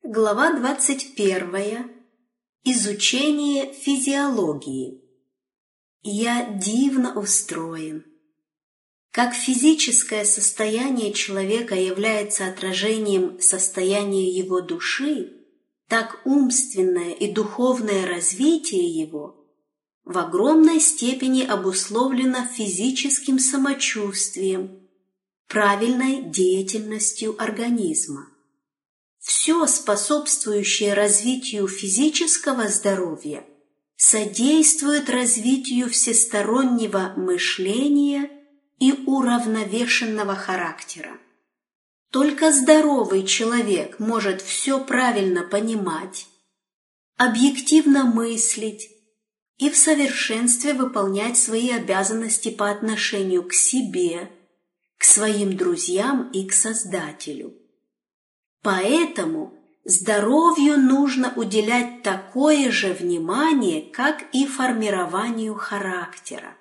Глава 21. Изучение физиологии. Я дивно устроен. Как физическое состояние человека является отражением состояния его души, так умственное и духовное развитие его в огромной степени обусловлено физическим самочувствием, правильной деятельностью организма. Все, способствующее развитию физического здоровья, содействует развитию всестороннего мышления и уравновешенного характера. Только здоровый человек может все правильно понимать, объективно мыслить и в совершенстве выполнять свои обязанности по отношению к себе, к своим друзьям и к Создателю. Поэтому здоровью нужно уделять такое же внимание, как и формированию характера.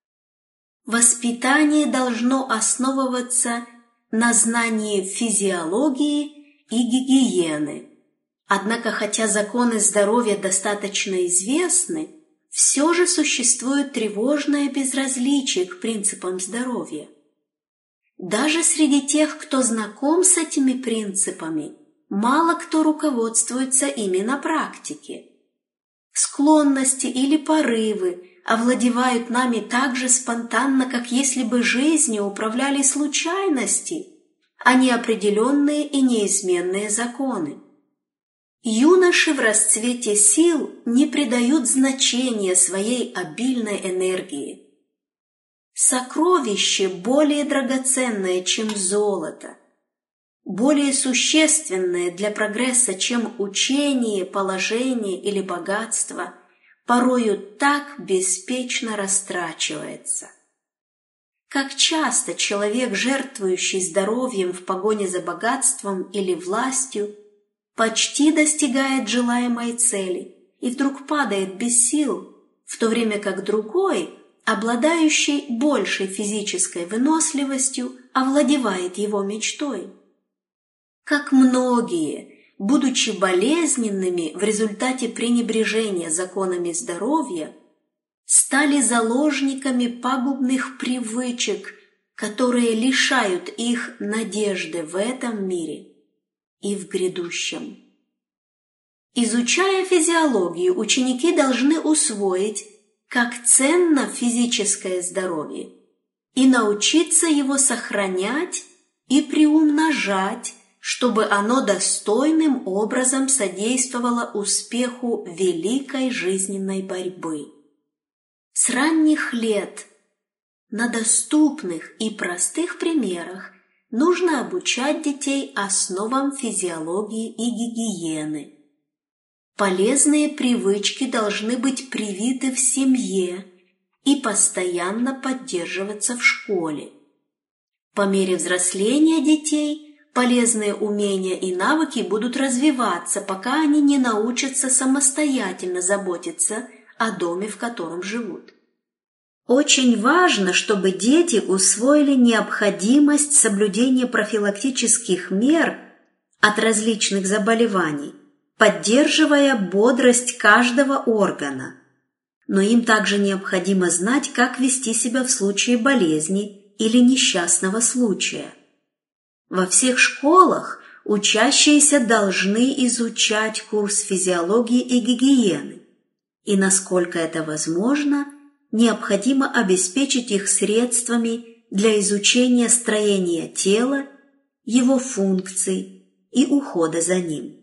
Воспитание должно основываться на знании физиологии и гигиены. Однако, хотя законы здоровья достаточно известны, все же существует тревожное безразличие к принципам здоровья. Даже среди тех, кто знаком с этими принципами, мало кто руководствуется ими на практике. Склонности или порывы овладевают нами так же спонтанно, как если бы жизнью управляли случайности, а не определенные и неизменные законы. Юноши в расцвете сил не придают значения своей обильной энергии. Сокровище более драгоценное, чем золото, более существенное для прогресса, чем учение, положение или богатство, порою так беспечно растрачивается. Как часто человек, жертвующий здоровьем в погоне за богатством или властью, почти достигает желаемой цели и вдруг падает без сил, в то время как другой, обладающий большей физической выносливостью, овладевает его мечтой. Как многие, будучи болезненными в результате пренебрежения законами здоровья, стали заложниками пагубных привычек, которые лишают их надежды в этом мире и в грядущем. Изучая физиологию, ученики должны усвоить, как ценно физическое здоровье, и научиться его сохранять и приумножать, чтобы оно достойным образом содействовало успеху великой жизненной борьбы. С ранних лет на доступных и простых примерах нужно обучать детей основам физиологии и гигиены. Полезные привычки должны быть привиты в семье и постоянно поддерживаться в школе. По мере взросления детей полезные умения и навыки будут развиваться, пока они не научатся самостоятельно заботиться о доме, в котором живут. Очень важно, чтобы дети усвоили необходимость соблюдения профилактических мер от различных заболеваний, поддерживая бодрость каждого органа. Но им также необходимо знать, как вести себя в случае болезни или несчастного случая. Во всех школах учащиеся должны изучать курс физиологии и гигиены, и, насколько это возможно, необходимо обеспечить их средствами для изучения строения тела, его функций и ухода за ним.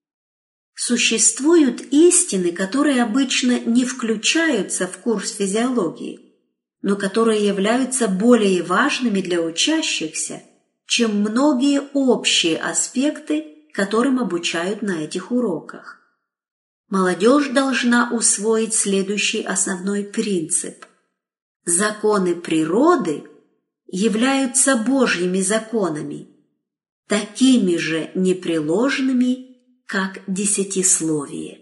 Существуют истины, которые обычно не включаются в курс физиологии, но которые являются более важными для учащихся, чем многие общие аспекты, которым обучают на этих уроках. Молодежь должна усвоить следующий основной принцип. Законы природы являются Божьими законами, такими же непреложными, как десятисловие.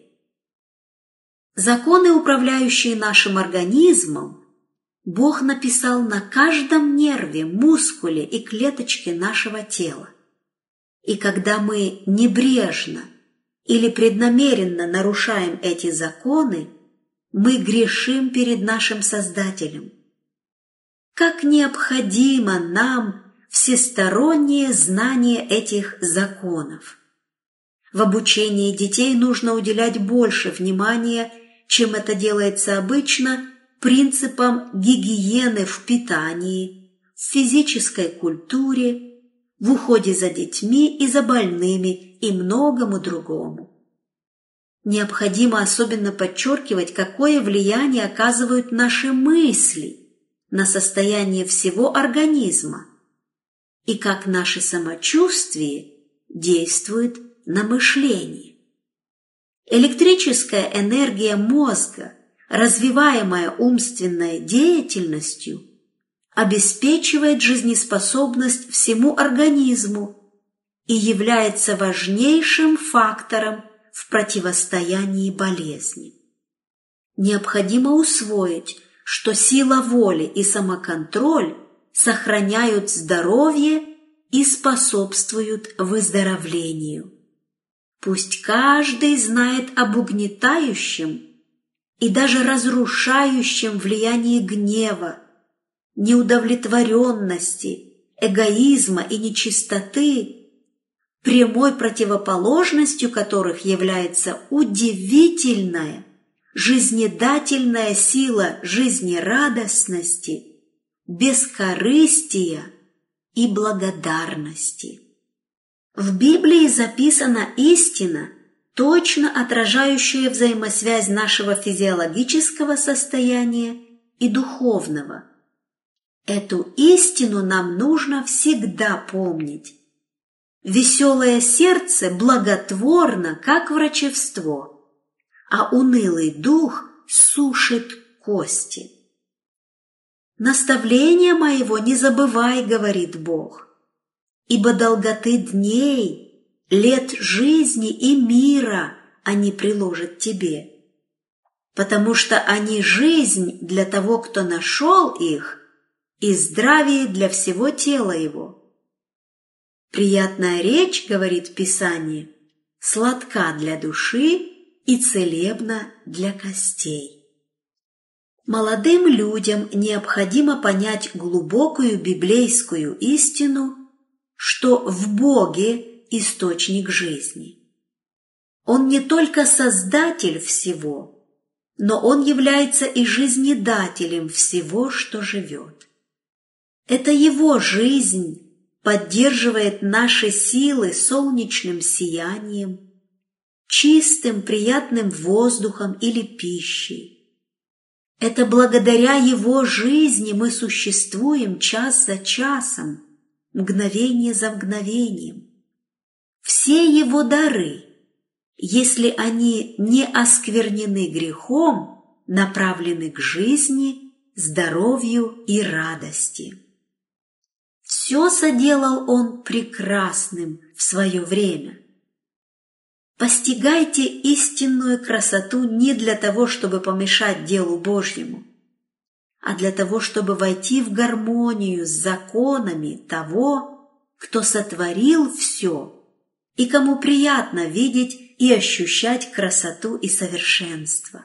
Законы, управляющие нашим организмом, Бог написал на каждом нерве, мускуле и клеточке нашего тела. И когда мы небрежно или преднамеренно нарушаем эти законы, мы грешим перед нашим Создателем. Как необходимо нам всестороннее знание этих законов. В обучении детей нужно уделять больше внимания, чем это делается обычно, принципам гигиены в питании, в физической культуре, в уходе за детьми и за больными и многому другому. Необходимо особенно подчеркивать, какое влияние оказывают наши мысли на состояние всего организма и как наше самочувствие действует на мышление. Электрическая энергия мозга, развиваемая умственной деятельностью, обеспечивает жизнеспособность всему организму и является важнейшим фактором в противостоянии болезни. Необходимо усвоить, что сила воли и самоконтроль сохраняют здоровье и способствуют выздоровлению. Пусть каждый знает об угнетающем и даже разрушающем влиянии гнева, неудовлетворенности, эгоизма и нечистоты, прямой противоположностью которых является удивительная, жизнедательная сила жизнерадостности, бескорыстия и благодарности. В Библии записана истина, точно отражающая взаимосвязь нашего физиологического состояния и духовного. Эту истину нам нужно всегда помнить. Веселое сердце благотворно, как врачевство, а унылый дух сушит кости. «Наставления моего не забывай, — говорит Бог, — ибо долготы дней, лет жизни и мира они приложат тебе, потому что они жизнь для того, кто нашел их, и здравие для всего тела его. Приятная речь, — говорит Писание, — сладка для души и целебна для костей». Молодым людям необходимо понять глубокую библейскую истину, что в Боге источник жизни. Он не только создатель всего, но Он является и жизнедателем всего, что живет. Это Его жизнь поддерживает наши силы солнечным сиянием, чистым приятным воздухом или пищей. Это благодаря Его жизни мы существуем час за часом, мгновение за мгновением. Все Его дары, если они не осквернены грехом, направлены к жизни, здоровью и радости. Все соделал Он прекрасным в свое время. Постигайте истинную красоту не для того, чтобы помешать делу Божьему, а для того, чтобы войти в гармонию с законами того, кто сотворил все и кому приятно видеть и ощущать красоту и совершенство.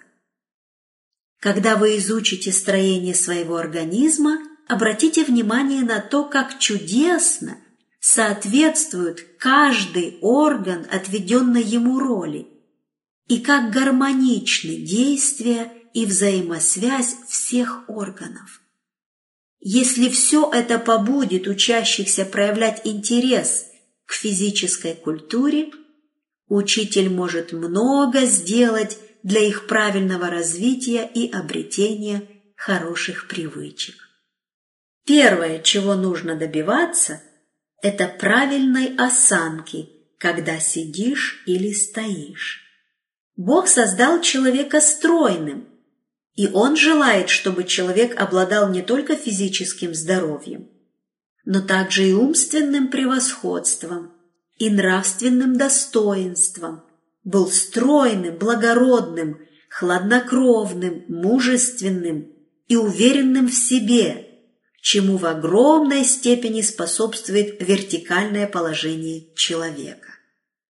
Когда вы изучите строение своего организма, обратите внимание на то, как чудесно соответствует каждый орган отведенной ему роли и как гармоничны действия и взаимосвязь всех органов. Если все это побудит учащихся проявлять интерес к физической культуре, учитель может много сделать для их правильного развития и обретения хороших привычек. Первое, чего нужно добиваться, это правильной осанки, когда сидишь или стоишь. Бог создал человека стройным, и Он желает, чтобы человек обладал не только физическим здоровьем, но также и умственным превосходством, и нравственным достоинством, был стройным, благородным, хладнокровным, мужественным и уверенным в себе, чему в огромной степени способствует вертикальное положение человека.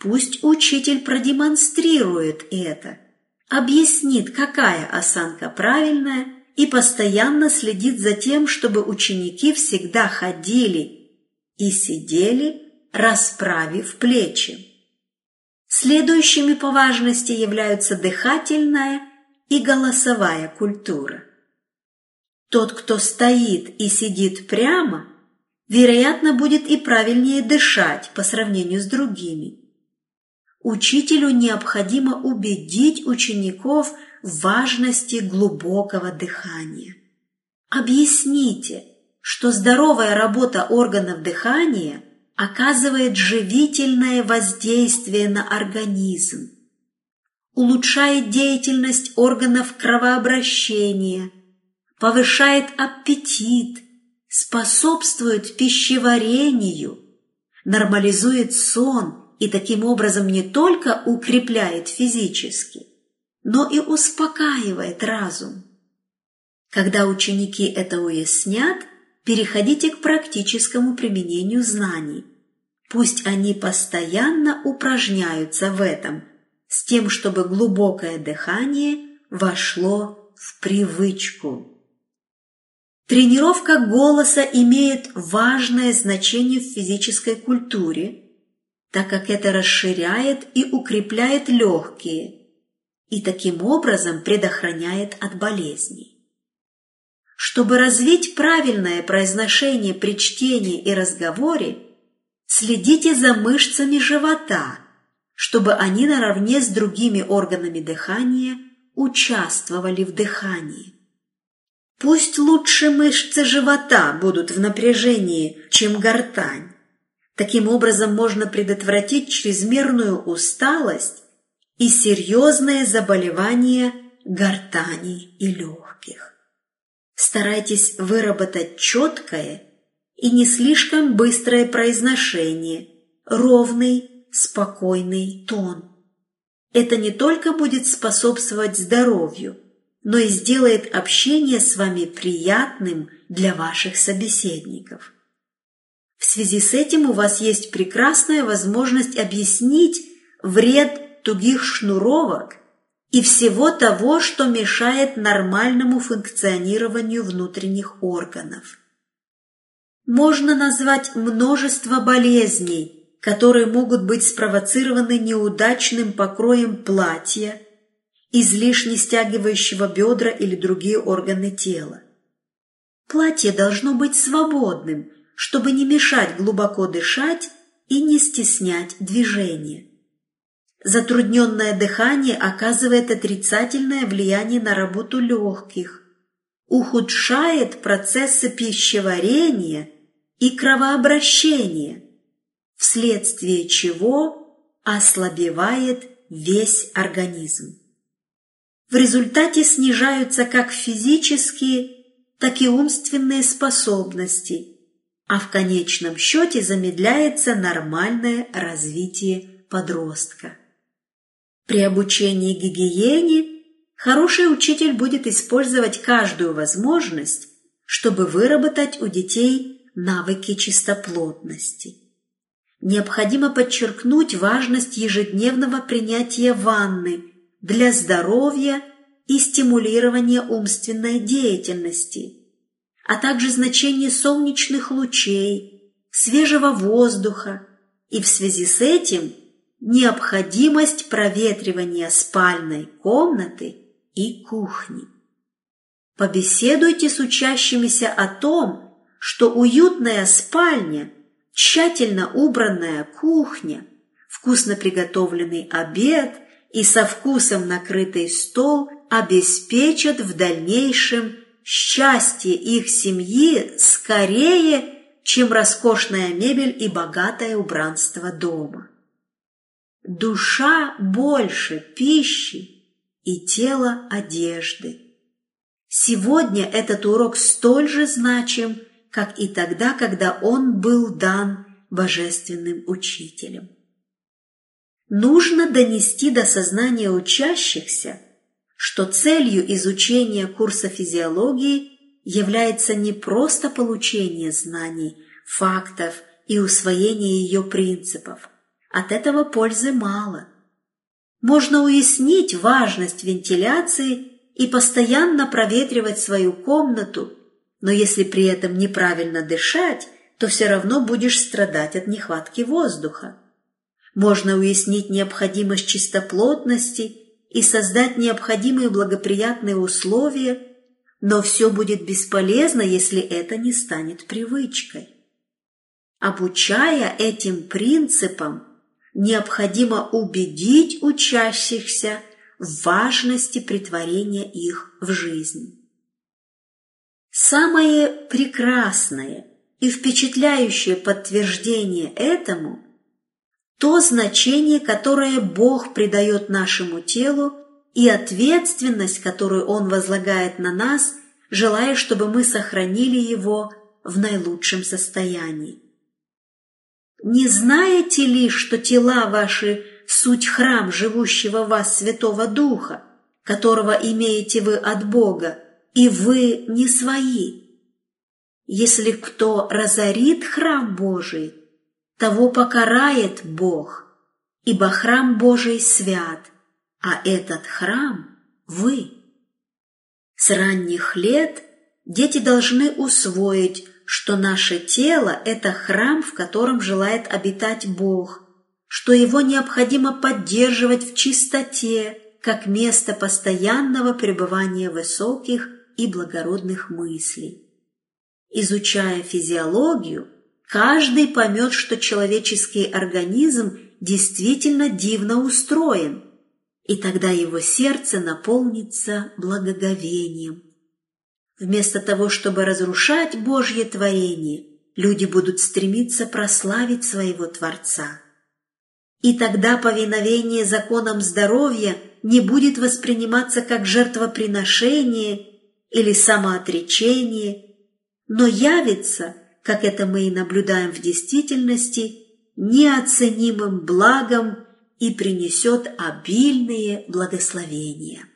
Пусть учитель продемонстрирует это, объяснит, какая осанка правильная, и постоянно следит за тем, чтобы ученики всегда ходили и сидели, расправив плечи. Следующими по важности являются дыхательная и голосовая культура. Тот, кто стоит и сидит прямо, вероятно, будет и правильнее дышать по сравнению с другими. Учителю необходимо убедить учеников в важности глубокого дыхания. Объясните, что здоровая работа органов дыхания оказывает живительное воздействие на организм, улучшает деятельность органов кровообращения, повышает аппетит, способствует пищеварению, нормализует сон и таким образом не только укрепляет физически, но и успокаивает разум. Когда ученики это уяснят, переходите к практическому применению знаний. Пусть они постоянно упражняются в этом, с тем, чтобы глубокое дыхание вошло в привычку. Тренировка голоса имеет важное значение в физической культуре, так как это расширяет и укрепляет легкие и таким образом предохраняет от болезней. Чтобы развить правильное произношение при чтении и разговоре, следите за мышцами живота, чтобы они наравне с другими органами дыхания участвовали в дыхании. Пусть лучше мышцы живота будут в напряжении, чем гортань. Таким образом можно предотвратить чрезмерную усталость и серьезные заболевания гортани и легких. Старайтесь выработать четкое и не слишком быстрое произношение, ровный, спокойный тон. Это не только будет способствовать здоровью, но и сделает общение с вами приятным для ваших собеседников. В связи с этим у вас есть прекрасная возможность объяснить вред тугих шнуровок и всего того, что мешает нормальному функционированию внутренних органов. Можно назвать множество болезней, которые могут быть спровоцированы неудачным покроем платья, излишне стягивающего бедра или другие органы тела. Платье должно быть свободным, чтобы не мешать глубоко дышать и не стеснять движение. Затрудненное дыхание оказывает отрицательное влияние на работу легких, ухудшает процессы пищеварения и кровообращения, вследствие чего ослабевает весь организм. В результате снижаются как физические, так и умственные способности, а в конечном счете замедляется нормальное развитие подростка. При обучении гигиене хороший учитель будет использовать каждую возможность, чтобы выработать у детей навыки чистоплотности. Необходимо подчеркнуть важность ежедневного принятия ванны для здоровья и стимулирования умственной деятельности, а также значение солнечных лучей, свежего воздуха и в связи с этим необходимость проветривания спальной комнаты и кухни. Побеседуйте с учащимися о том, что уютная спальня, тщательно убранная кухня, вкусно приготовленный обед и со вкусом накрытый стол обеспечат в дальнейшем счастье их семьи скорее, чем роскошная мебель и богатое убранство дома. Душа больше пищи и тело одежды. Сегодня этот урок столь же значим, как и тогда, когда он был дан божественным учителем. Нужно донести до сознания учащихся, что целью изучения курса физиологии является не просто получение знаний, фактов и усвоение ее принципов, от этого пользы мало. Можно уяснить важность вентиляции и постоянно проветривать свою комнату, но если при этом неправильно дышать, то все равно будешь страдать от нехватки воздуха. Можно уяснить необходимость чистоплотности и создать необходимые благоприятные условия, но все будет бесполезно, если это не станет привычкой. Обучая этим принципам, необходимо убедить учащихся в важности претворения их в жизнь. Самое прекрасное и впечатляющее подтверждение этому – то значение, которое Бог придает нашему телу, и ответственность, которую Он возлагает на нас, желая, чтобы мы сохранили его в наилучшем состоянии. Не знаете ли, что тела ваши – суть храм живущего в вас Святого Духа, которого имеете вы от Бога, и вы не свои? Если кто разорит храм Божий, того покарает Бог, ибо храм Божий свят, а этот храм – вы. С ранних лет дети должны усвоить, что наше тело – это храм, в котором желает обитать Бог, что его необходимо поддерживать в чистоте, как место постоянного пребывания высоких и благородных мыслей. Изучая физиологию, каждый поймет, что человеческий организм действительно дивно устроен, и тогда его сердце наполнится благоговением. Вместо того, чтобы разрушать Божье творение, люди будут стремиться прославить своего Творца. И тогда повиновение законам здоровья не будет восприниматься как жертвоприношение или самоотречение, но явится, как это мы и наблюдаем в действительности, неоценимым благом и принесет обильные благословения.